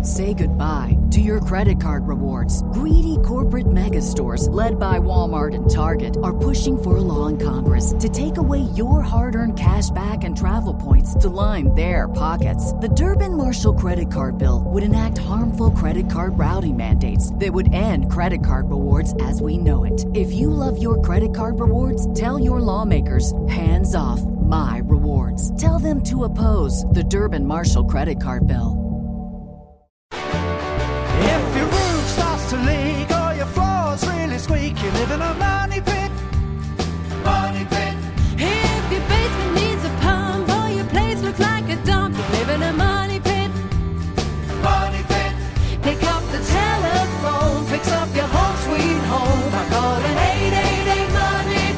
Say goodbye to your credit card rewards. Greedy corporate mega stores, led by Walmart and Target, are pushing for a law in Congress to take away your hard-earned cash back and travel points to line their pockets. The Durbin-Marshall credit card bill would enact harmful credit card routing mandates that would end credit card rewards as we know it. If you love your credit card rewards, tell your lawmakers, hands off my rewards. Tell them to oppose the Durbin-Marshall credit card bill. If your roof starts to leak or your floor's really squeak, you live in a money pit. Money pit. If your basement needs a pump or your place looks like a dump, you live in a money pit. Money pit. Pick up the telephone, fix up your home sweet home by calling 888 Money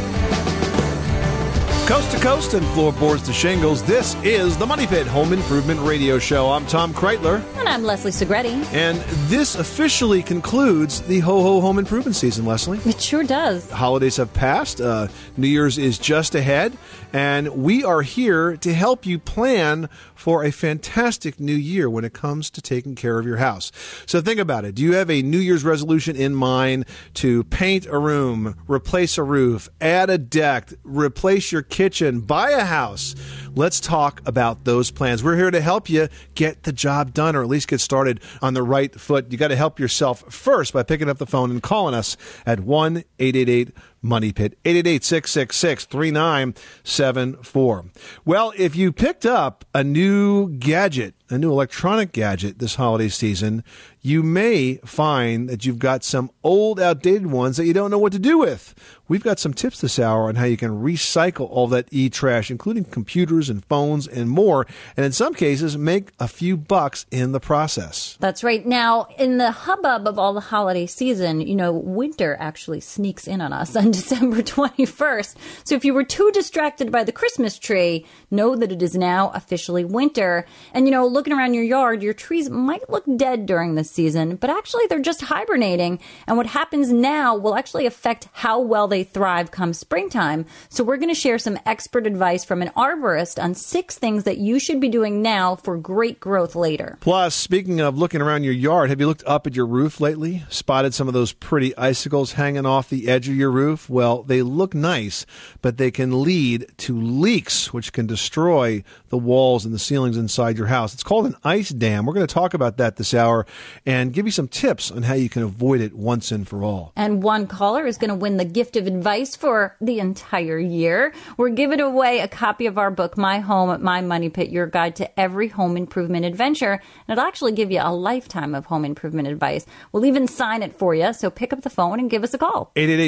Pit. Coast to coast and floorboards to shingles, this is the Money Pit Home Improvement Radio Show. I'm Tom Kreitler. And I'm Leslie Segretti. And this officially concludes the Ho-Ho Home Improvement season, Leslie. It sure does. Holidays have passed. New Year's is just ahead. And we are here to help you plan for a fantastic new year when it comes to taking care of your house. So think about it. Do you have a New Year's resolution in mind to paint a room, replace a roof, add a deck, replace your kitchen, buy a house? Let's talk about those plans. We're here to help you get the job done, or at least get started on the right foot. You got to help yourself first by picking up the phone and calling us at 1-888-MONEY-PIT, 888-666-3974. Well, if you picked up a new gadget, a new electronic gadget this holiday season, you may find that you've got some old, outdated ones that you don't know what to do with. We've got some tips this hour on how you can recycle all that e-trash, including computers and phones and more, and in some cases, make a few bucks in the process. That's right. Now, in the hubbub of all the holiday season, winter actually sneaks in on us on December 21st. So if you were too distracted by the Christmas tree, know that it is now officially winter. And, looking around your yard, your trees might look dead during this season, but actually they're just hibernating. And what happens now will actually affect how well they thrive come springtime. So we're going to share some expert advice from an arborist on 6 things that you should be doing now for great growth later. Plus, speaking of looking around your yard, have you looked up at your roof lately? Spotted some of those pretty icicles hanging off the edge of your roof? Well, they look nice, but they can lead to leaks, which can destroy the walls and the ceilings inside your house. It's called an ice dam. We're going to talk about that this hour and give you some tips on how you can avoid it once and for all. And one caller is going to win the gift of advice for the entire year. We're giving away a copy of our book, My Home, My Money Pit, Your Guide to Every Home Improvement Adventure. And it'll actually give you a lifetime of home improvement advice. We'll even sign it for you, so pick up the phone and give us a call.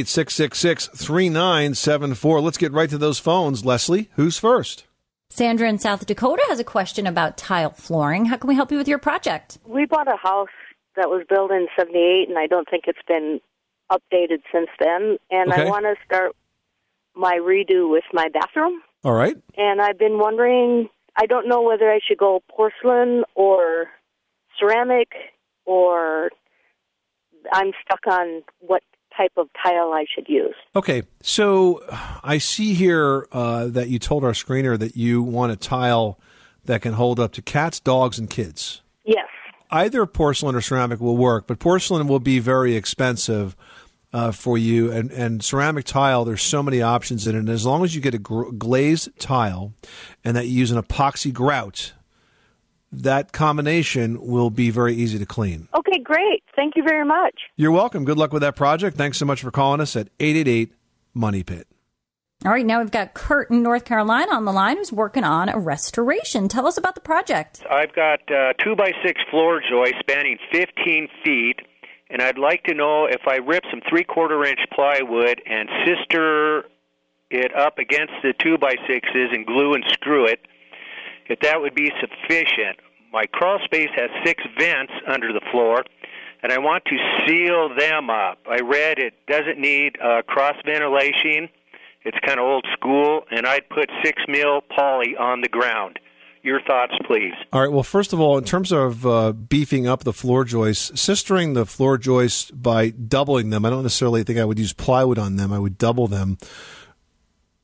888-666-3974. Let's get right to those phones. Leslie, who's first? Sandra in South Dakota has a question about tile flooring. How can we help you with your project? We bought a house that was built in 78, and I don't think it's been updated since then. And Okay. I want to start my redo with my bathroom. All right. And I've been wondering, I don't know whether I should go porcelain or ceramic, or I'm stuck on what type of tile I should use. Okay, so I see here that you told our screener that you want a tile that can hold up to cats, dogs, and kids. Yes. Either porcelain or ceramic will work, but porcelain will be very expensive for you. And ceramic tile, there's so many options in it. And as long as you get a glazed tile and that you use an epoxy grout, that combination will be very easy to clean. Okay, great. Thank you very much. You're welcome. Good luck with that project. Thanks so much for calling us at 888-MONEY-PIT. All right, now we've got Kurt in North Carolina on the line who's working on a restoration. Tell us about the project. I've got 2x6 floor joists spanning 15 feet, and I'd like to know if I rip some 3/4-inch plywood and sister it up against the 2x6s and glue and screw it, if that would be sufficient. My crawl space has 6 vents under the floor, and I want to seal them up. I read it doesn't need cross ventilation. It's kind of old school, and I'd put 6 mil poly on the ground. Your thoughts, please. All right. Well, first of all, in terms of beefing up the floor joists, sistering the floor joists by doubling them, I don't necessarily think I would use plywood on them. I would double them.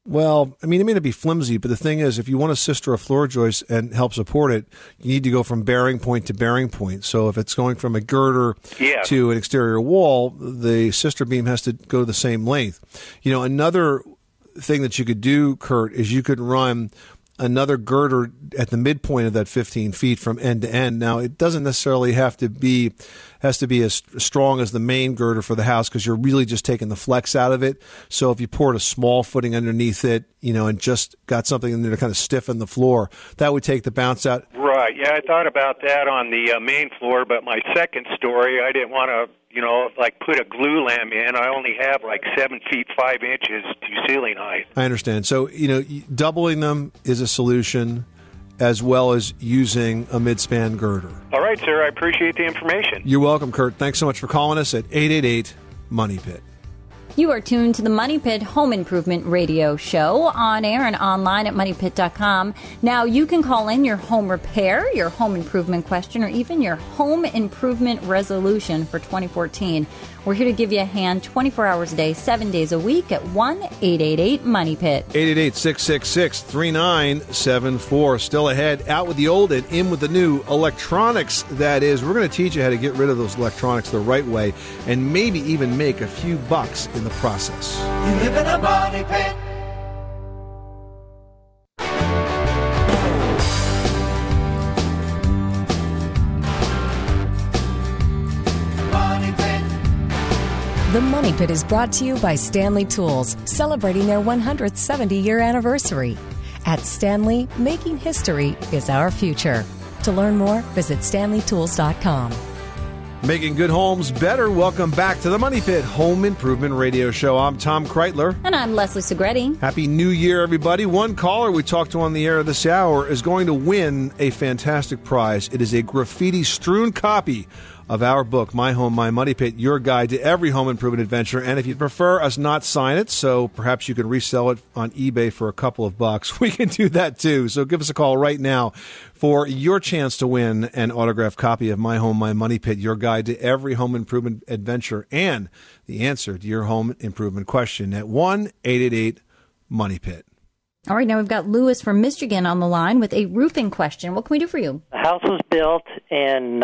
Well, I mean, it may not be flimsy, but the thing is, if you want to sister a floor joist and help support it, you need to go from bearing point to bearing point. So if it's going from a girder to an exterior wall, the sister beam has to go the same length. You know, another thing that you could do, Kurt, is you could run another girder at the midpoint of that 15 feet from end to end. Now, it doesn't necessarily has to be as strong as the main girder for the house because you're really just taking the flex out of it. So if you poured a small footing underneath it, you know, and just got something in there to kind of stiffen the floor, that would take the bounce out. Right. Yeah, I thought about that on the main floor, but my second story, I didn't want to, you know, like put a glue lamp in. I only have like 7 feet 5 inches to ceiling height. I understand. So, you know, doubling them is a solution, as well as using a mid-span girder. All right, sir. I appreciate the information. You're welcome, Kurt. Thanks so much for calling us at 888-MONEY-PIT. You are tuned to the Money Pit Home Improvement Radio Show on air and online at moneypit.com. Now, you can call in your home repair, your home improvement question, or even your home improvement resolution for 2014. We're here to give you a hand 24 hours a day, 7 days a week at 1-888-MONEY-PIT. 888-666-3974. Still ahead, out with the old and in with the new electronics. That is, we're going to teach you how to get rid of those electronics the right way and maybe even make a few bucks in the process. You live in a money pit. The Money Pit is brought to you by Stanley Tools, celebrating their 170-year anniversary. At Stanley, making history is our future. To learn more, visit StanleyTools.com. Making good homes better. Welcome back to the Money Pit Home Improvement Radio Show. I'm Tom Kreitler. And I'm Leslie Segretti. Happy New Year, everybody. One caller we talked to on the air this hour is going to win a fantastic prize. It is a graffiti-strewn copy of our book, My Home, My Money Pit, your guide to every home improvement adventure. And if you'd prefer us not sign it, so perhaps you can resell it on eBay for a couple of bucks, we can do that too. So give us a call right now for your chance to win an autographed copy of My Home, My Money Pit, your guide to every home improvement adventure, and the answer to your home improvement question at 1-888-MONEY-PIT. All right, now we've got Lewis from Michigan on the line with a roofing question. What can we do for you? The house was built in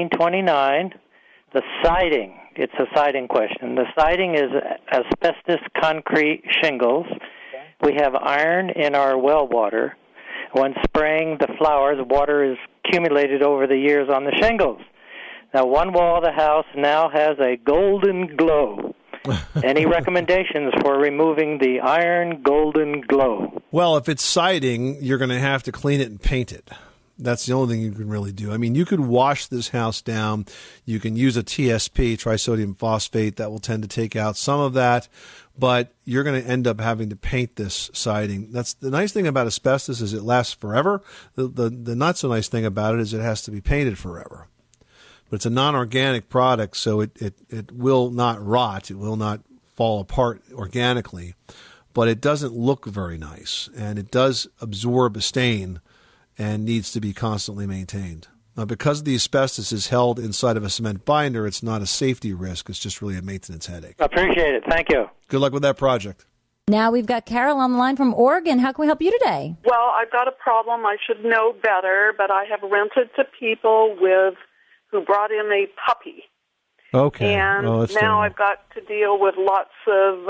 1929. The siding, it's a siding question. The siding is asbestos concrete shingles. We have iron in our well water. When spraying the flowers, water is accumulated over the years on the shingles. Now, one wall of the house now has a golden glow. Any recommendations for removing the iron golden glow? Well, if it's siding, you're going to have to clean it and paint it. That's the only thing you can really do. I mean, you could wash this house down. You can use a TSP, trisodium phosphate, that will tend to take out some of that, but you're going to end up having to paint this siding. That's the nice thing about asbestos is it lasts forever. The not so nice thing about it is it has to be painted forever. But it's a non-organic product, so it will not rot. It will not fall apart organically. But it doesn't look very nice, and it does absorb a stain and needs to be constantly maintained. Now, because the asbestos is held inside of a cement binder, it's not a safety risk. It's just really a maintenance headache. Appreciate it. Thank you. Good luck with that project. Now we've got Carol on the line from Oregon. How can we help you today? Well, I've got a problem. I should know better, but I have rented to people who brought in a puppy. Okay. And now I've got to deal with lots of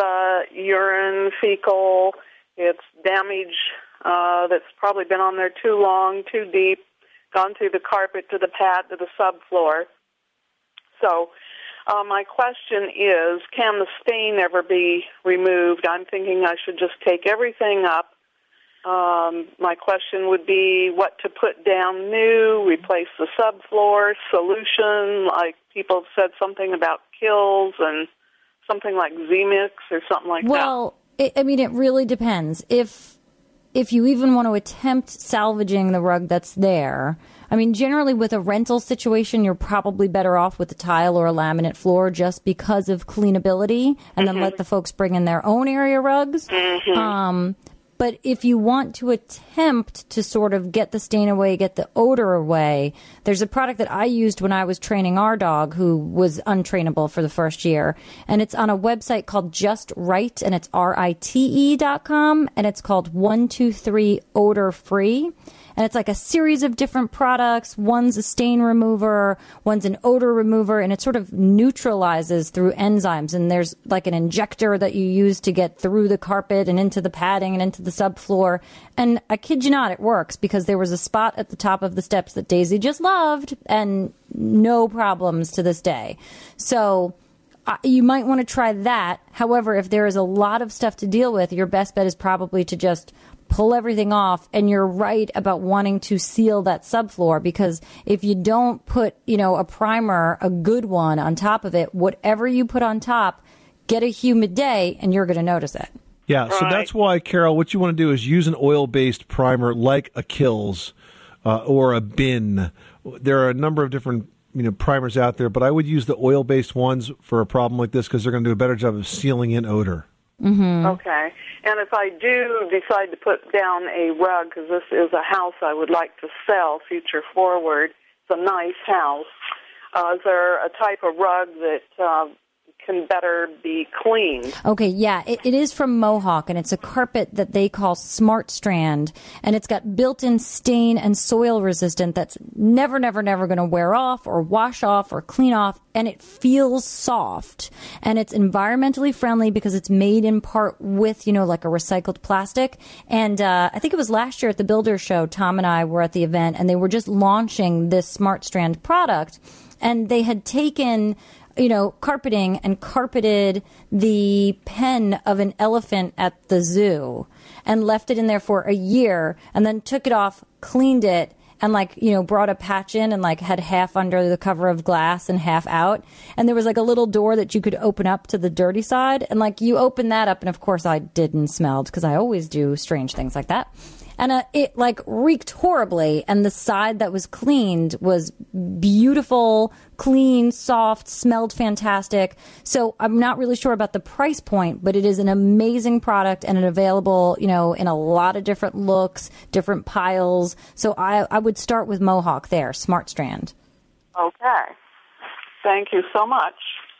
urine, fecal. It's damage that's probably been on there too long, too deep, gone through the carpet to the pad to the subfloor. So my question is, can the stain ever be removed? I'm thinking I should just take everything up. My question would be what to put down new, replace the subfloor, solution, like people have said something about Kills and something like Z-Mix or something like that. Well, it really depends. If you even want to attempt salvaging the rug that's there, I mean, generally with a rental situation, you're probably better off with a tile or a laminate floor just because of cleanability, and then let the folks bring in their own area rugs. But if you want to attempt to sort of get the stain away, get the odor away, there's a product that I used when I was training our dog who was untrainable for the first year. And it's on a website called Just Right, and it's RITE.com, and it's called 123 Odor Free. And it's like a series of different products. One's a stain remover, one's an odor remover, and it sort of neutralizes through enzymes. And there's like an injector that you use to get through the carpet and into the padding and into the subfloor. And I kid you not, it works, because there was a spot at the top of the steps that Daisy just loved, and no problems to this day. So you might want to try that. However, if there is a lot of stuff to deal with, your best bet is probably to just pull everything off. And you're right about wanting to seal that subfloor, because if you don't put, a primer, a good one on top of it, whatever you put on top, get a humid day and you're going to notice it. Yeah, so that's why, Carol, what you want to do is use an oil-based primer like a Kilz or a Bin. There are a number of different primers out there, but I would use the oil-based ones for a problem like this, because they're going to do a better job of sealing in odor. Mm-hmm. Okay. And if I do decide to put down a rug, because this is a house I would like to sell future forward, it's a nice house, is there a type of rug that can better be cleaned? Okay, yeah, it is from Mohawk, and it's a carpet that they call Smart Strand, and it's got built-in stain and soil resistant that's never going to wear off or wash off or clean off, and it feels soft, and it's environmentally friendly because it's made in part with, like a recycled plastic. And I think it was last year at the Builder Show, Tom and I were at the event, and they were just launching this Smart Strand product, and they had taken carpeting and carpeted the pen of an elephant at the zoo and left it in there for a year, and then took it off, cleaned it, and brought a patch in and had half under the cover of glass and half out. And there was a little door that you could open up to the dirty side. And you open that up, and of course I didn't smell, because I always do strange things like that. And it reeked horribly, and the side that was cleaned was beautiful, clean, soft, smelled fantastic. So I'm not really sure about the price point, but it is an amazing product, and it's available, in a lot of different looks, different piles. So I would start with Mohawk there, Smart Strand. Okay. Thank you so much.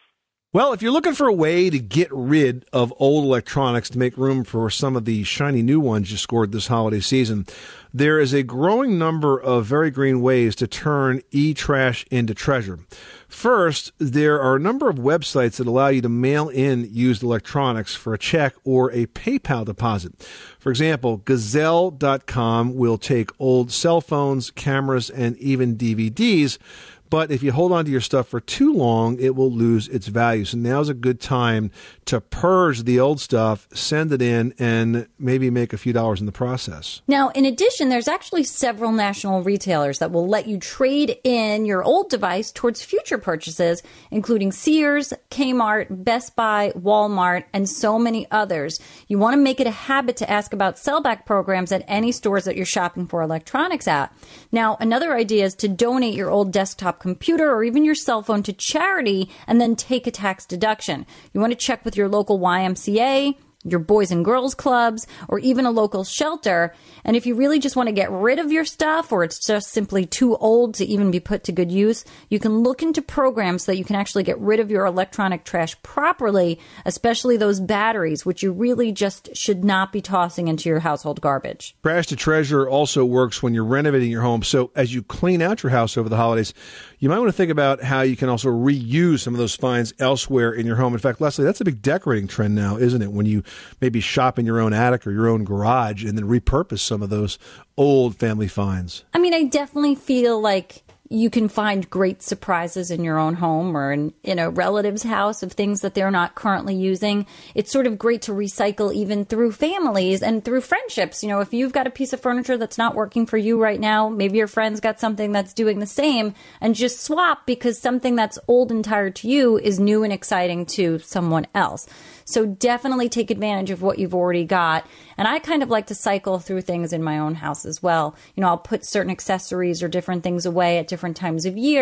Well, if you're looking for a way to get rid of old electronics to make room for some of the shiny new ones you scored this holiday season, there is a growing number of very green ways to turn e-trash into treasure. First, there are a number of websites that allow you to mail in used electronics for a check or a PayPal deposit. For example, Gazelle.com will take old cell phones, cameras, and even DVDs. But if you hold on to your stuff for too long, it will lose its value. So now's a good time to purge the old stuff, send it in, and maybe make a few dollars in the process. Now, in addition, there's actually several national retailers that will let you trade in your old device towards future purchases, including Sears, Kmart, Best Buy, Walmart, and so many others. You want to make it a habit to ask about sellback programs at any stores that you're shopping for electronics at. Now, another idea is to donate your old desktop computer or even your cell phone to charity and then take a tax deduction. You want to check with your local YMCA, your Boys and Girls Clubs, or even a local shelter. And if you really just want to get rid of your stuff, or it's just simply too old to even be put to good use, you can look into programs so that you can actually get rid of your electronic trash properly, especially those batteries, which you really just should not be tossing into your household garbage. Trash to Treasure also works when you're renovating your home. So as you clean out your house over the holidays, you might want to think about how you can also reuse some of those finds elsewhere in your home. In fact, Leslie, that's a big decorating trend now, isn't it? When you maybe shop in your own attic or your own garage and then repurpose some of those old family finds. I mean, I definitely feel like you can find great surprises in your own home or in a relative's house of things that they're not currently using. It's sort of great to recycle even through families and through friendships. If you've got a piece of furniture that's not working for you right now, maybe your friend's got something that's doing the same, and just swap, because something that's old and tired to you is new and exciting to someone else. So definitely take advantage of what you've already got. And I kind of like to cycle through things in my own house as well. I'll put certain accessories or different things away at different times of year.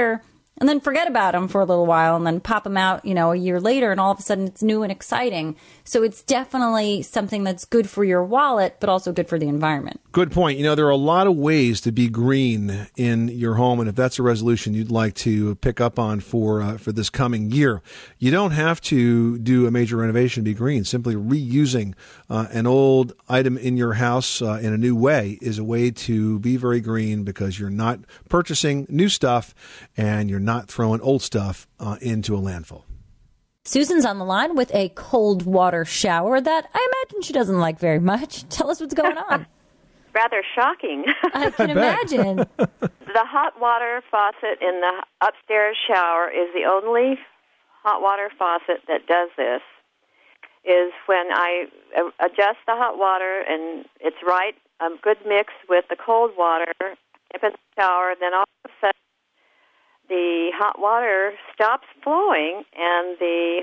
and then forget about them for a little while and then pop them out, a year later, and all of a sudden it's new and exciting. So it's definitely something that's good for your wallet, but also good for the environment. Good point. There are a lot of ways to be green in your home, and if that's a resolution you'd like to pick up on for this coming year, you don't have to do a major renovation to be green. Simply reusing an old item in your house in a new way is a way to be very green, because you're not purchasing new stuff and you're not throwing old stuff into a landfill. Susan's on the line with a cold water shower that I imagine she doesn't like very much. Tell us what's going on. Rather shocking. I can imagine. The hot water faucet in the upstairs shower is the only hot water faucet that does this. Is when I adjust the hot water and it's right, a good mix with the cold water, dip in the shower, then all of a sudden the hot water stops flowing and the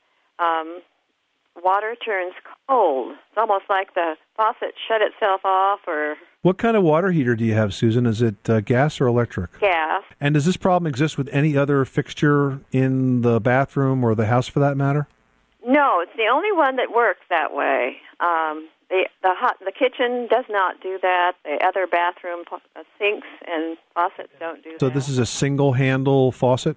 water turns cold. It's almost like the faucet shut itself off. Or what kind of water heater do you have, Susan? Is it gas or electric? Gas. And does this problem exist with any other fixture in the bathroom or the house for that matter? No, it's the only one that works that way. The kitchen does not do that. The other bathroom sinks and faucets don't do that. So this is a single handle faucet?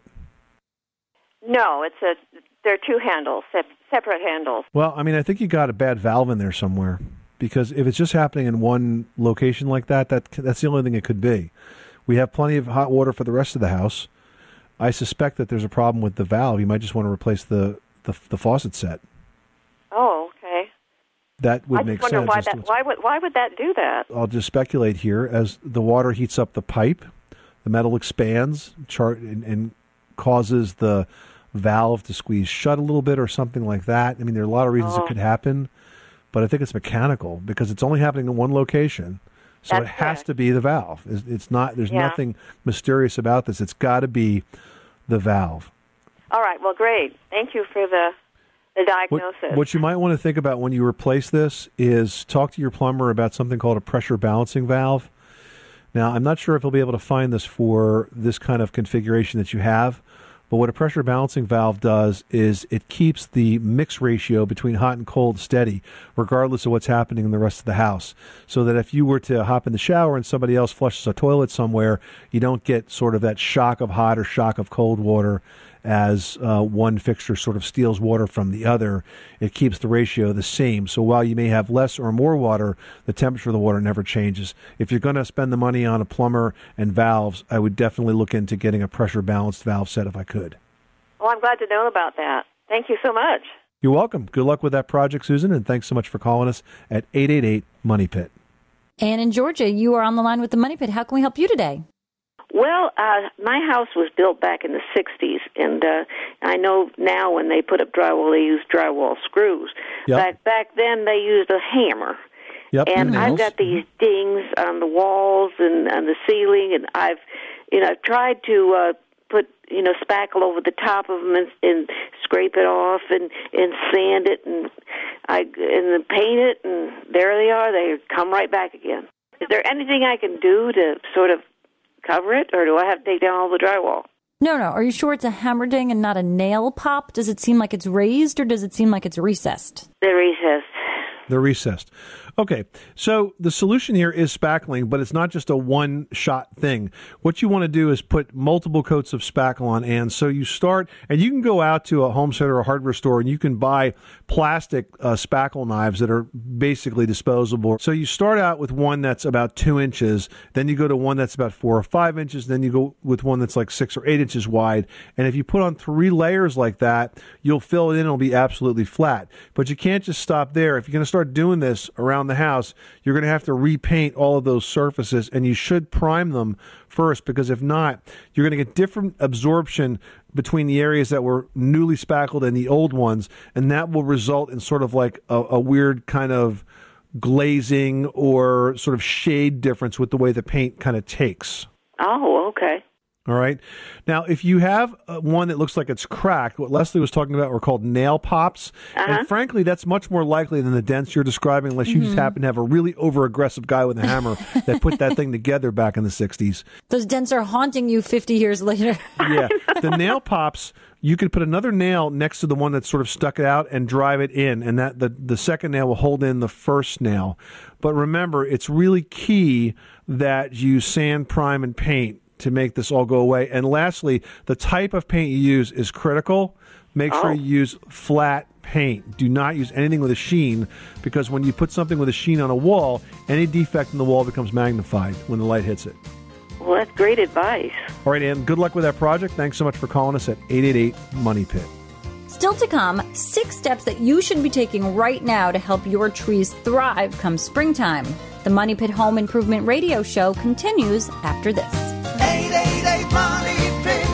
No, there are two handles, separate handles. Well, I think you got a bad valve in there somewhere, because if it's just happening in one location like that, that's the only thing it could be. We have plenty of hot water for the rest of the house. I suspect that there's a problem with the valve. You might just want to replace the faucet set. Oh, okay. That would make sense. I just wonder why would that do that? I'll just speculate here. As the water heats up the pipe, the metal expands and causes the valve to squeeze shut a little bit or something like that. There are a lot of reasons it could happen, but I think it's mechanical because it's only happening in one location. So it has to be the valve. It's not. There's nothing mysterious about this. It's got to be the valve. All right. Well, great. Thank you for the diagnosis. What you might want to think about when you replace this is talk to your plumber about something called a pressure balancing valve. Now, I'm not sure if he'll be able to find this for this kind of configuration that you have, but what a pressure balancing valve does is it keeps the mix ratio between hot and cold steady, regardless of what's happening in the rest of the house. So that if you were to hop in the shower and somebody else flushes a toilet somewhere, you don't get sort of that shock of hot or shock of cold water as one fixture sort of steals water from the other. It keeps the ratio the same. So while you may have less or more water, the temperature of the water never changes. If you're going to spend the money on a plumber and valves, I would definitely look into getting a pressure balanced valve set if I could. Well, I'm glad to know about that. Thank you so much. You're welcome. Good luck with that project, Susan, and thanks so much for calling us at 888-MONEY-PIT. Ann in Georgia, you are on the line with the Money Pit. How can we help you today? Well, my house was built back in the 60s, and I know now when they put up drywall, they use drywall screws. Yep. Back then, they used a hammer. Yep, and I've got these dings on the walls and on the ceiling, and I've tried to put spackle over the top of them and scrape it off and sand it and then paint it, and there they are. They come right back again. Is there anything I can do to sort of cover it, or do I have to take down all the drywall? No. Are you sure it's a hammer ding and not a nail pop? Does it seem like it's raised, or does it seem like it's recessed? They're recessed. They're recessed. Okay, so the solution here is spackling, but it's not just a one-shot thing. What you want to do is put multiple coats of spackle on, and so you start, and you can go out to a home center or a hardware store, and you can buy plastic spackle knives that are basically disposable. So you start out with one that's about 2 inches, then you go to one that's about 4 or 5 inches, then you go with one that's like 6 or 8 inches wide, and if you put on 3 layers like that, you'll fill it in, it'll be absolutely flat. But you can't just stop there. If you're going to start doing this around the house, you're going to have to repaint all of those surfaces, and you should prime them first, because if not, you're going to get different absorption between the areas that were newly spackled and the old ones, and that will result in sort of like a weird kind of glazing or sort of shade difference with the way the paint kind of takes. Oh, okay. All right. Now, if you have one that looks like it's cracked, what Leslie was talking about were called nail pops. And frankly, that's much more likely than the dents you're describing, unless you just happen to have a really over-aggressive guy with a hammer that put that thing together back in the 60s. Those dents are haunting you 50 years later. Yeah. The nail pops, you could put another nail next to the one that's sort of stuck out and drive it in, and that the second nail will hold in the first nail. But remember, it's really key that you sand, prime, and paint to make this all go away. And lastly, the type of paint you use is critical. Make sure you use flat paint. Do not use anything with a sheen, because when you put something with a sheen on a wall, any defect in the wall becomes magnified when the light hits it. Well, that's great advice. All right, Ann, good luck with that project. Thanks so much for calling us at 888-MONEY-PIT. Still to come, 6 steps that you should be taking right now to help your trees thrive come springtime. The Money Pit Home Improvement Radio Show continues after this. 888 Money Pit.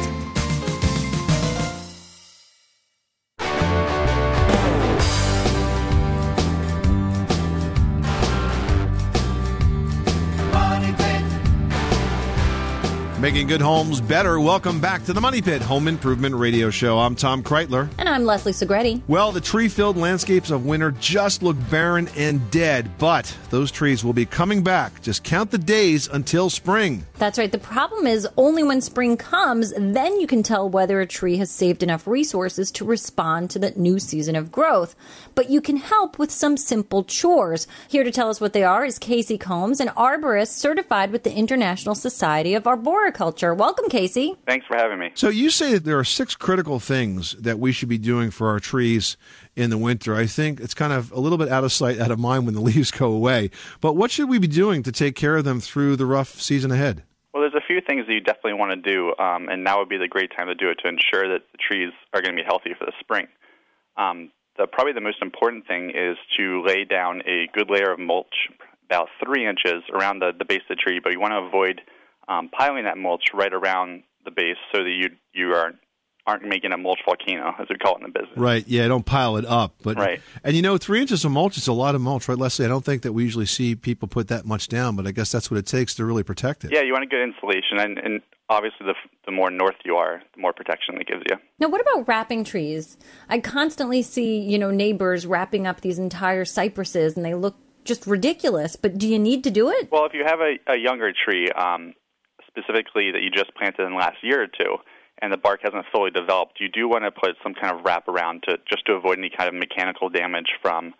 Making good homes better. Welcome back to the Money Pit Home Improvement Radio Show. I'm Tom Kreitler. And I'm Leslie Segretti. Well, the tree-filled landscapes of winter just look barren and dead, but those trees will be coming back. Just count the days until spring. That's right. The problem is only when spring comes, then you can tell whether a tree has saved enough resources to respond to the new season of growth. But you can help with some simple chores. Here to tell us what they are is Casey Combs, an arborist certified with the International Society of Arboriculture. Welcome, Casey. Thanks for having me. So you say that there are 6 critical things that we should be doing for our trees in the winter. I think it's kind of a little bit out of sight, out of mind when the leaves go away. But what should we be doing to take care of them through the rough season ahead? Well, there's a few things that you definitely want to do, and now would be the great time to do it to ensure that the trees are going to be healthy for the spring. Probably the most important thing is to lay down a good layer of mulch, about 3 inches around the base of the tree, but you want to avoid piling that mulch right around the base so that you aren't making a mulch volcano, as we call it in the business. Right, yeah, don't pile it up. But, right. And 3 inches of mulch is a lot of mulch, right, Leslie? I don't think that we usually see people put that much down, but I guess that's what it takes to really protect it. Yeah, you want a good insulation, and obviously the more north you are, the more protection it gives you. Now, what about wrapping trees? I constantly see, neighbors wrapping up these entire cypresses, and they look just ridiculous, but do you need to do it? Well, if you have a younger tree, specifically that you just planted in the last year or two, and the bark hasn't fully developed, you do want to put some kind of wrap around just to avoid any kind of mechanical damage from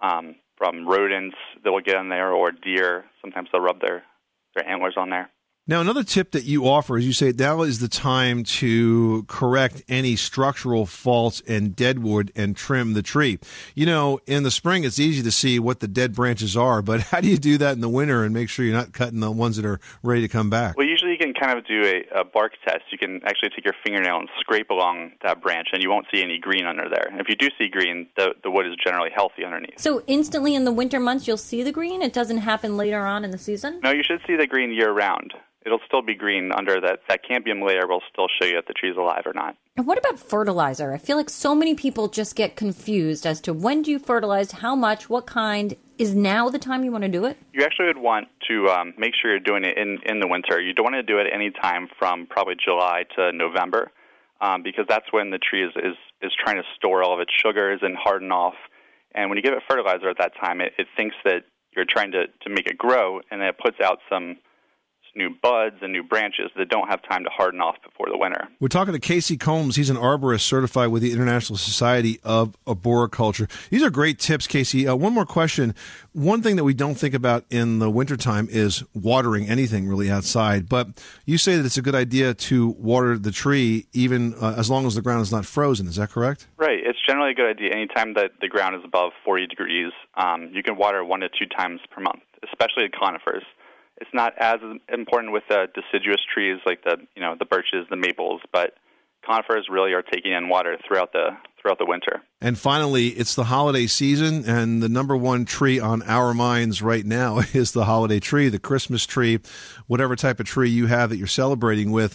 rodents that will get in there, or deer. Sometimes they'll rub their antlers on there. Now, another tip that you offer is you say now is the time to correct any structural faults and deadwood and trim the tree. In the spring, it's easy to see what the dead branches are, but how do you do that in the winter and make sure you're not cutting the ones that are ready to come back? Well, usually you can kind of do a bark test. You can actually take your fingernail and scrape along that branch, and you won't see any green under there. And if you do see green, the wood is generally healthy underneath. So instantly in the winter months, you'll see the green? It doesn't happen later on in the season? No, you should see the green year-round. It'll still be green under that cambium layer will still show you if the tree's alive or not. And what about fertilizer? I feel like so many people just get confused as to when do you fertilize, how much, what kind. Is now the time you want to do it? You actually would want to make sure you're doing it in the winter. You don't want to do it any time from probably July to November, because that's when the tree is trying to store all of its sugars and harden off. And when you give it fertilizer at that time, it thinks that you're trying to make it grow, and then it puts out some new buds and new branches that don't have time to harden off before the winter. We're talking to Casey Combs. He's an arborist certified with the International Society of Arboriculture. These are great tips, Casey. One more question. One thing that we don't think about in the wintertime is watering anything really outside, but you say that it's a good idea to water the tree even as long as the ground is not frozen. Is that correct? Right. It's generally a good idea. Anytime that the ground is above 40 degrees, you can water 1 to 2 times per month, especially conifers. It's not as important with deciduous trees like the birches, the maples, but conifers really are taking in water throughout the winter. And finally, it's the holiday season, and the number one tree on our minds right now is the holiday tree, the Christmas tree, whatever type of tree you have that you're celebrating with.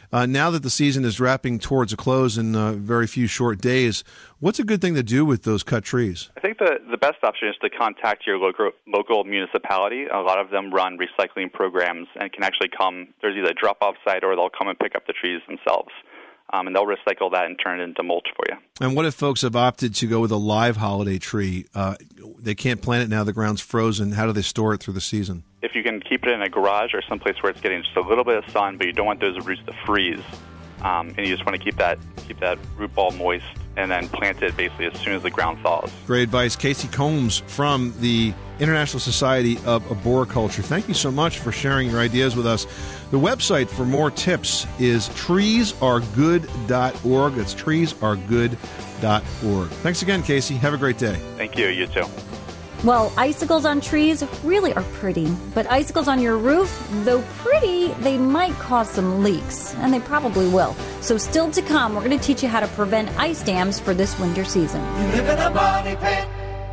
Now that the season is wrapping towards a close in very few short days, what's a good thing to do with those cut trees? I think the best option is to contact your local municipality. A lot of them run recycling programs and can actually come. There's either a drop-off site or they'll come and pick up the trees themselves. And they'll recycle that and turn it into mulch for you. And what if folks have opted to go with a live holiday tree? They can't plant it now, the ground's frozen. How do they store it through the season? If you can keep it in a garage or someplace where it's getting just a little bit of sun, but you don't want those roots to freeze, and you just want to keep that root ball moist, and then plant it basically as soon as the ground thaws. Great advice. Casey Combs from the International Society of Arboriculture. Thank you so much for sharing your ideas with us. The website for more tips is treesaregood.org. That's treesaregood.org. Thanks again, Casey. Have a great day. Thank you. You too. Well, icicles on trees really are pretty, but icicles on your roof, though pretty, they might cause some leaks, and they probably will. So still to come, we're going to teach you how to prevent ice dams for this winter season. You live in a money pit.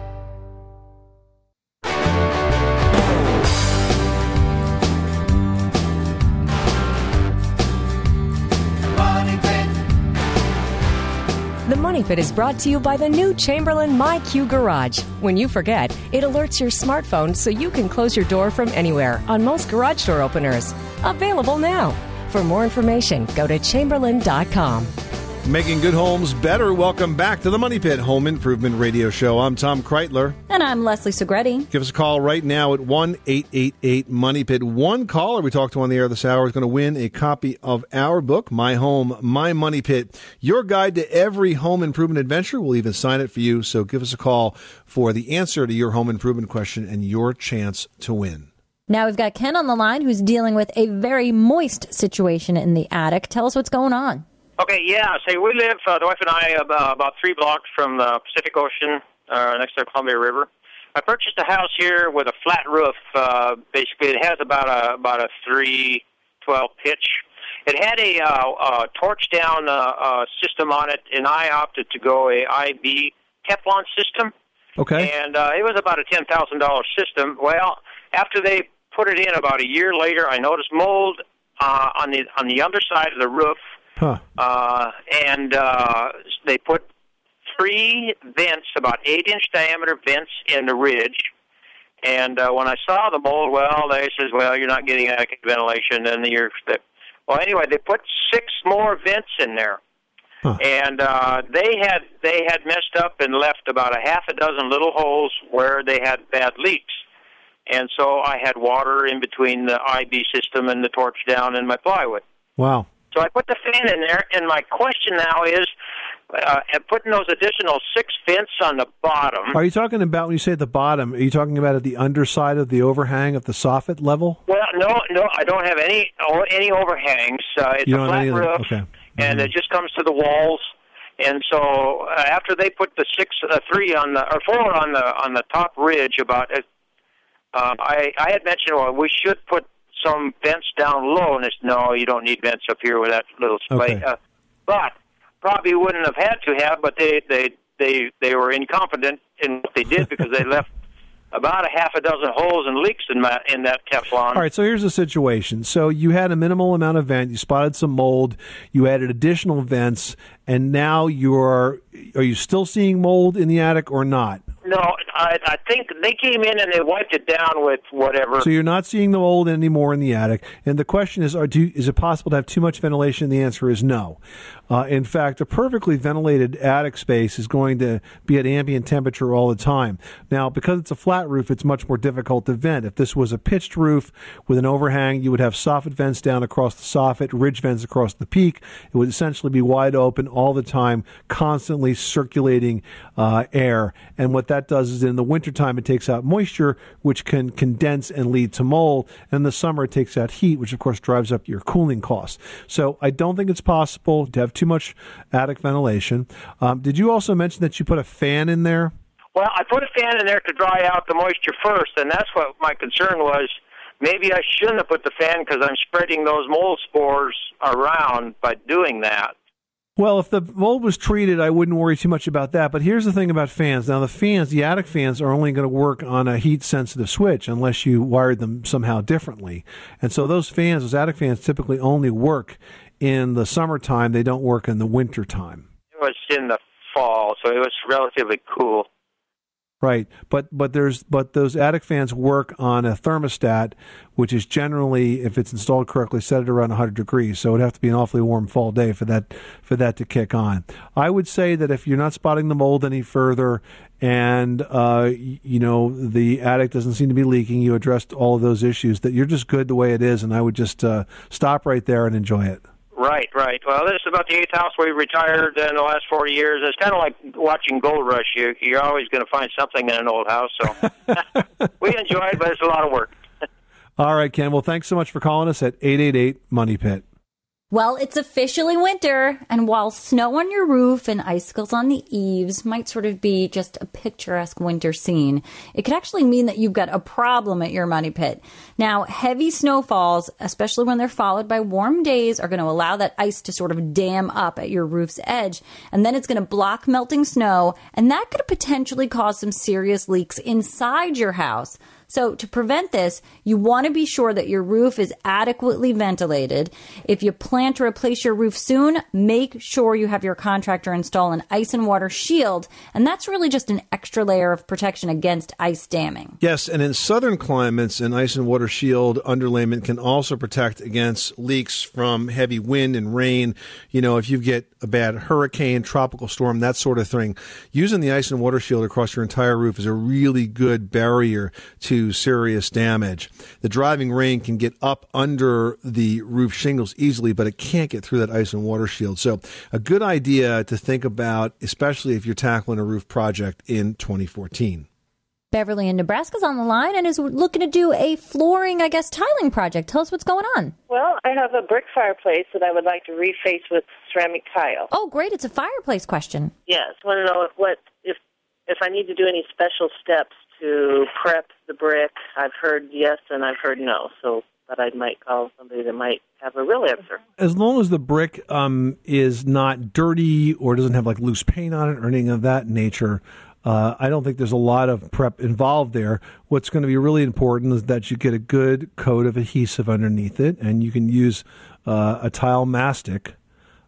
The Money Pit is brought to you by the new Chamberlain MyQ Garage. When you forget, it alerts your smartphone so you can close your door from anywhere on most garage door openers. Available now. For more information, go to Chamberlain.com. Making good homes better. Welcome back to the Money Pit Home Improvement Radio Show. I'm Tom Kreitler. And I'm Leslie Segretti. Give us a call right now at 1-888-MONEY-PIT. One caller we talked to on the air this hour is going to win a copy of our book, My Home, My Money Pit, your guide to every home improvement adventure. We'll even sign it for you. So give us a call for the answer to your home improvement question and your chance to win. Now we've got Ken on the line who's dealing with a very moist situation in the attic. Tell us what's going on. Okay, yeah. So we live, the wife and I, about 3 blocks from the Pacific Ocean, next to the Columbia River. I purchased a house here with a flat roof. Basically, it has about a 312 pitch. It had a torch down system on it, and I opted to go a IB Teflon system. Okay. And it was about a $10,000 system. Well, after they put it in about a year later, I noticed mold on the underside of the roof. Huh. And they put 3 vents, about 8-inch diameter vents in the ridge. And when I saw the mold, they said, you're not getting adequate ventilation. And well, anyway, they put 6 more vents in there. Huh. And they had messed up and left about a half a dozen little holes where they had bad leaks. And so I had water in between the IB system and the torch down and my plywood. Wow. So I put the fan in there, and my question now is, putting those additional 6 vents on the bottom. Are you talking about, when you say at the bottom, are you talking about at the underside of the overhang of the soffit level? Well, no, I don't have any overhangs. It's a flat roof, okay. And it just comes to the walls. And so after they put the 4 on the top ridge, I had mentioned, we should put some vents down low, and it's, no, you don't need vents up here with that little space. Okay. But probably wouldn't have had to have, but they were incompetent in what they did because they left about a half a dozen holes and leaks in that Teflon. All right, so here's the situation. So you had a minimal amount of vent, you spotted some mold, you added additional vents, and now are you still seeing mold in the attic or not? No, I think they came in and they wiped it down with whatever. So you're not seeing the mold anymore in the attic. And the question is, is it possible to have too much ventilation? The answer is no. In fact, a perfectly ventilated attic space is going to be at ambient temperature all the time. Now, because it's a flat roof, it's much more difficult to vent. If this was a pitched roof with an overhang, you would have soffit vents down across the soffit, ridge vents across the peak. It would essentially be wide open all the time, constantly circulating air. And what that does is in the wintertime, it takes out moisture, which can condense and lead to mold. And in the summer, it takes out heat, which, of course, drives up your cooling costs. So I don't think it's possible to have too much attic ventilation. Did you also mention that you put a fan in there? Well, I put a fan in there to dry out the moisture first, and that's what my concern was. Maybe I shouldn't have put the fan because I'm spreading those mold spores around by doing that. Well, if the mold was treated, I wouldn't worry too much about that. But here's the thing about fans. Now, the attic fans are only going to work on a heat-sensitive switch unless you wired them somehow differently. And so those attic fans typically only work in the summertime, they don't work in the wintertime. It was in the fall, so it was relatively cool. Right, but those attic fans work on a thermostat, which is generally, if it's installed correctly, set at around 100 degrees. So it would have to be an awfully warm fall day for that to kick on. I would say that if you're not spotting the mold any further, and the attic doesn't seem to be leaking, you addressed all of those issues, that you're just good the way it is, and I would just stop right there and enjoy it. Right. Well, this is about the 8th house we retired in the last 40 years. It's kind of like watching Gold Rush. You're always going to find something in an old house. So we enjoy it, but it's a lot of work. All right, Ken. Well, thanks so much for calling us at 888-MONEY-PIT. Well, it's officially winter, and while snow on your roof and icicles on the eaves might sort of be just a picturesque winter scene, it could actually mean that you've got a problem at your money pit. Now, heavy snowfalls, especially when they're followed by warm days, are going to allow that ice to sort of dam up at your roof's edge, and then it's going to block melting snow, and that could potentially cause some serious leaks inside your house. So to prevent this, you want to be sure that your roof is adequately ventilated. If you plan to replace your roof soon, make sure you have your contractor install an ice and water shield. And that's really just an extra layer of protection against ice damming. Yes, and in southern climates, an ice and water shield underlayment can also protect against leaks from heavy wind and rain. You know, if you get a bad hurricane, tropical storm, that sort of thing, using the ice and water shield across your entire roof is a really good barrier to serious damage. The driving rain can get up under the roof shingles easily, but it can't get through that ice and water shield. So a good idea to think about, especially if you're tackling a roof project in 2014. Beverly in Nebraska's on the line and is looking to do a flooring, tiling project. Tell us what's going on. Well, I have a brick fireplace that I would like to reface with ceramic tile. Oh, great. It's a fireplace question. Yes. I want to know if I need to do any special steps to prep the brick. I've heard yes and I've heard no, so but I might call somebody that might have a real answer. As long as the brick is not dirty or doesn't have like loose paint on it or anything of that nature, I don't think there's a lot of prep involved there. What's going to be really important is that you get a good coat of adhesive underneath it, and you can use a tile mastic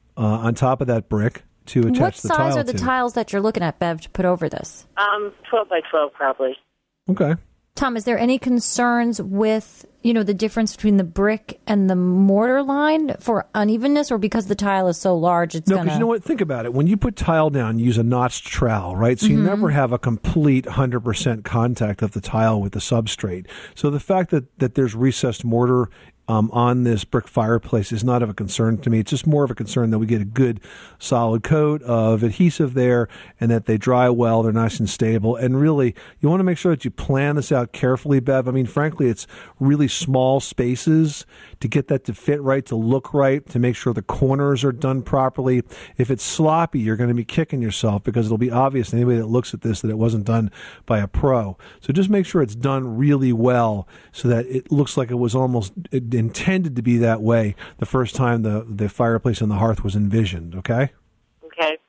on top of that brick to attach the tile to. What size are the tiles that you're looking at, Bev, to put over this? 12 by 12 probably. Okay. Tom, is there any concerns with, the difference between the brick and the mortar line for unevenness, or because the tile is so large, it's No, because you know what? Think about it. When you put tile down, you use a notched trowel, right? So you never have a complete 100% contact of the tile with the substrate. So the fact that there's recessed mortar on this brick fireplace is not of a concern to me. It's just more of a concern that we get a good solid coat of adhesive there and that they dry well, they're nice and stable. And really, you want to make sure that you plan this out carefully, Bev. I mean, frankly, it's really small spaces to get that to fit right, to look right, to make sure the corners are done properly. If it's sloppy, you're going to be kicking yourself because it'll be obvious to anybody that looks at this that it wasn't done by a pro. So just make sure it's done really well so that it looks like it was almost intended to be that way the first time the fireplace and the hearth was envisioned, okay? Okay.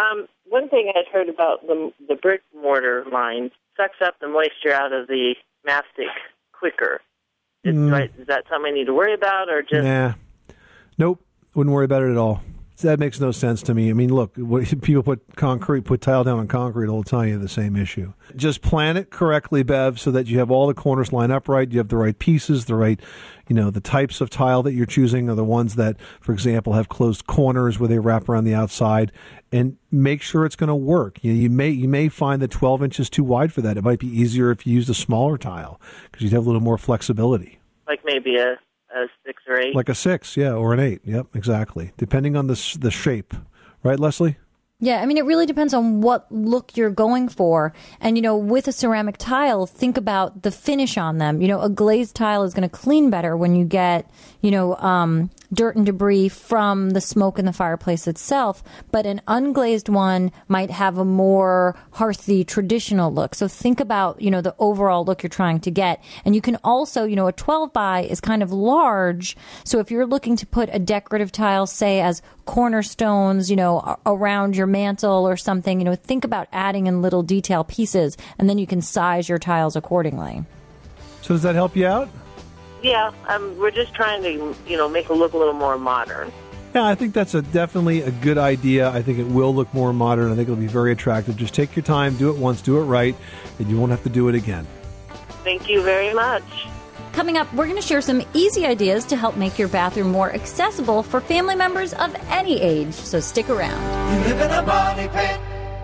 One thing I'd heard about the brick mortar line sucks up the moisture out of the mastic quicker. Is that something I need to worry about, or just... Nah. Nope. Wouldn't worry about it at all. That makes no sense to me. I mean, look, people put tile down on concrete all the time, you have the same issue. Just plan it correctly, Bev, so that you have all the corners lined up right, you have the right pieces, the right, the types of tile that you're choosing are the ones that, for example, have closed corners where they wrap around the outside, and make sure it's going to work. You may find that 12 inches too wide for that. It might be easier if you used a smaller tile because you'd have a little more flexibility. Like maybe a 6 or 8? Like a 6, yeah, or an 8. Yep, exactly. Depending on the shape. Right, Leslie? Yeah, I mean, it really depends on what look you're going for. And, with a ceramic tile, think about the finish on them. A glazed tile is going to clean better when you get, dirt and debris from the smoke in the fireplace itself. But an unglazed one might have a more hearthy, traditional look. So think about, the overall look you're trying to get. And you can also, a 12 by is kind of large. So if you're looking to put a decorative tile, say, as cornerstones, around your mantle or something, think about adding in little detail pieces, and then you can size your tiles accordingly. So does that help you out? Yeah, we're just trying to, make it look a little more modern. Yeah, I think that's definitely a good idea. I think it will look more modern. I think it'll be very attractive. Just take your time, do it once, do it right, and you won't have to do it again. Thank you very much. Coming up, we're going to share some easy ideas to help make your bathroom more accessible for family members of any age. So stick around. You live in a money pit.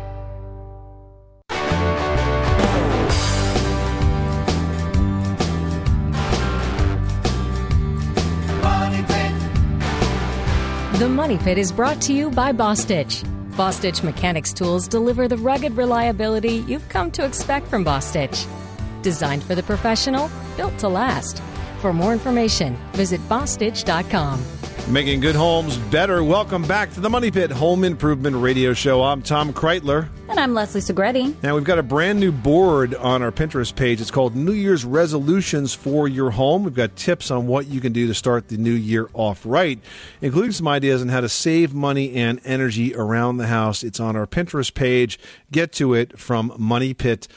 The Money Pit is brought to you by Bostitch. Bostitch Mechanics tools deliver the rugged reliability you've come to expect from Bostitch. Designed for the professional, built to last. For more information, visit Bostitch.com. Making good homes better. Welcome back to the Money Pit Home Improvement Radio Show. I'm Tom Kreitler. And I'm Leslie Segretti. Now, we've got a brand new board on our Pinterest page. It's called New Year's Resolutions for Your Home. We've got tips on what you can do to start the new year off right, including some ideas on how to save money and energy around the house. It's on our Pinterest page. Get to it from moneypit.com.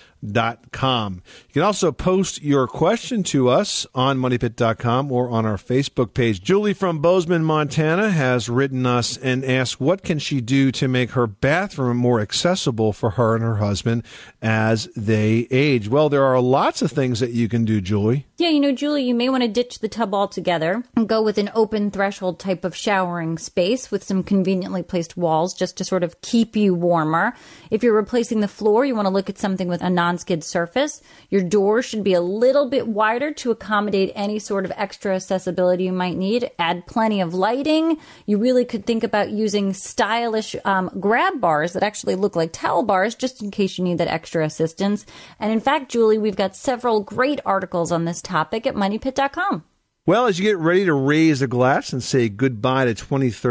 You can also post your question to us on moneypit.com or on our Facebook page. Julie from Bozeman, Montana has written us and asked what can she do to make her bathroom more accessible for her and her husband as they age. Well, there are lots of things that you can do, Julie. Yeah, Julie, you may want to ditch the tub altogether and go with an open threshold type of showering space with some conveniently placed walls just to sort of keep you warmer. If you're replacing the floor, you want to look at something with a non-skid surface. Your door should be a little bit wider to accommodate any sort of extra accessibility you might need. Add plenty of lighting. You really could think about using stylish grab bars that actually look like towel bars just in case you need that extra assistance. And in fact, Julie, we've got several great articles on this topic at moneypit.com. Well, as you get ready to raise a glass and say goodbye to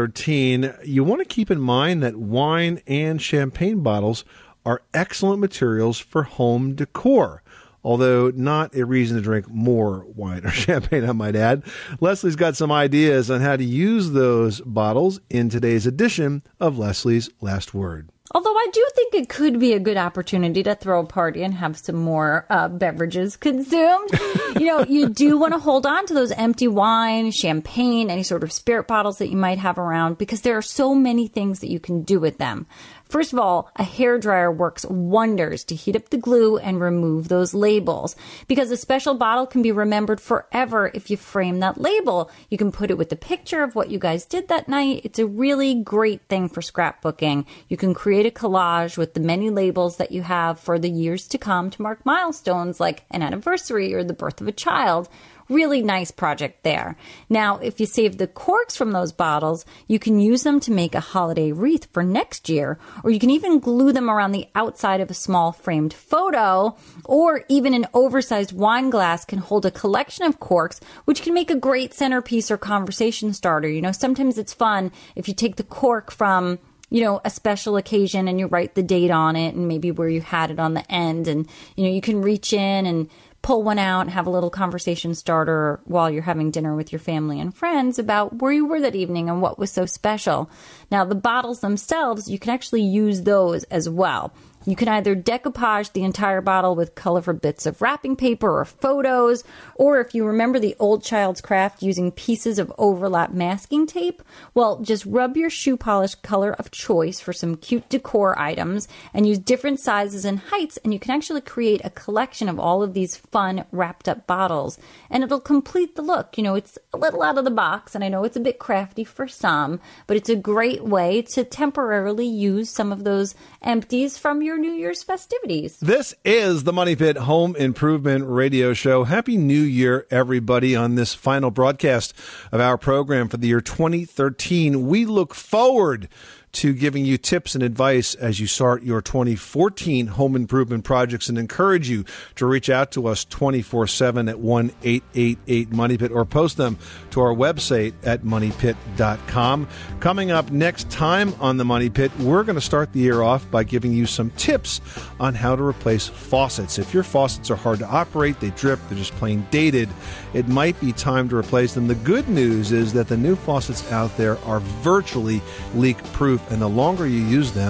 2013, you want to keep in mind that wine and champagne bottles are excellent materials for home decor, although not a reason to drink more wine or champagne, I might add. Leslie's got some ideas on how to use those bottles in today's edition of Leslie's Last Word. Although I do think it could be a good opportunity to throw a party and have some more beverages consumed. You do want to hold on to those empty wine, champagne, any sort of spirit bottles that you might have around because there are so many things that you can do with them. First of all, a hairdryer works wonders to heat up the glue and remove those labels because a special bottle can be remembered forever if you frame that label. You can put it with the picture of what you guys did that night. It's a really great thing for scrapbooking. You can create a collage with the many labels that you have for the years to come to mark milestones like an anniversary or the birth of a child. Really nice project there. Now, if you save the corks from those bottles, you can use them to make a holiday wreath for next year, or you can even glue them around the outside of a small framed photo, or even an oversized wine glass can hold a collection of corks, which can make a great centerpiece or conversation starter. Sometimes it's fun if you take the cork from a special occasion and you write the date on it and maybe where you had it on the end. And, you can reach in and pull one out and have a little conversation starter while you're having dinner with your family and friends about where you were that evening and what was so special. Now, the bottles themselves, you can actually use those as well. You can either decoupage the entire bottle with colorful bits of wrapping paper or photos, or if you remember the old child's craft using pieces of overlap masking tape, well, just rub your shoe polish color of choice for some cute decor items and use different sizes and heights, and you can actually create a collection of all of these fun wrapped up bottles, and it'll complete the look. It's a little out of the box, and I know it's a bit crafty for some, but it's a great way to temporarily use some of those empties from your New Year's festivities. This is the Money Pit Home Improvement Radio Show. Happy New Year, everybody, on this final broadcast of our program for the year 2013. We look forward to giving you tips and advice as you start your 2014 home improvement projects and encourage you to reach out to us 24/7 at 1-888-MONEYPIT or post them to our website at moneypit.com. Coming up next time on the Money Pit, we're going to start the year off by giving you some tips on how to replace faucets. If your faucets are hard to operate, they drip, they're just plain dated, it might be time to replace them. The good news is that the new faucets out there are virtually leak-proof, and the longer you use them,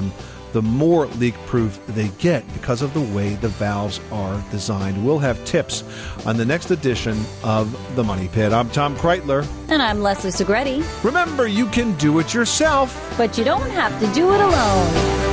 the more leak-proof they get because of the way the valves are designed. We'll have tips on the next edition of The Money Pit. I'm Tom Kreitler. And I'm Leslie Segretti. Remember, you can do it yourself, but you don't have to do it alone.